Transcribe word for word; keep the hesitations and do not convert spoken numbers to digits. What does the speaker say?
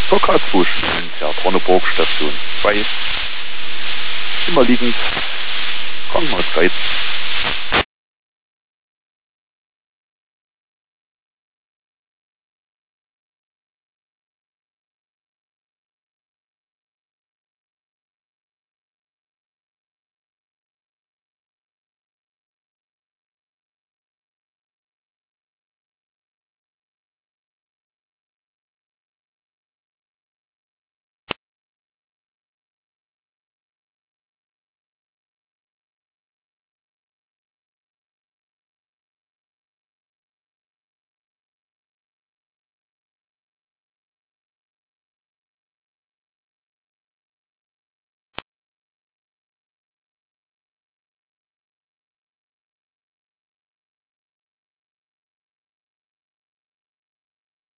zur K zwei Schulen der Bronneburg Station zwei. Immer liegend. Krankenhauszeit.